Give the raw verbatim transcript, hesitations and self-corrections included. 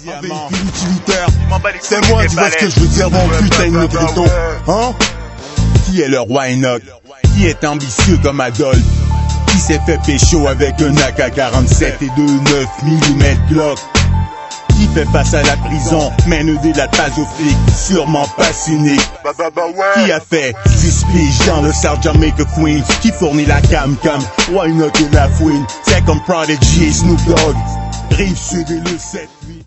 diamant. Véhicule utilitaire, c'est moi, tu vois ce que je veux dire, mon putain de négrito. Hein? Qui est le roi Enoch? Qui est ambitieux comme Adolphe? Qui s'est fait pécho avec un A K quarante-sept et deux neuf millimètres Glock? Qui fait face à la prison, mais ne délate pas aux flics, sûrement pas cynique. Bah bah bah ouais. Qui a fait dix piges dans le South Jamaica Queens? Qui fournit la cam cam? Why not et la fouine? C'est comme Prodigy et Snoop Dogg. Rive sud et le sept huit.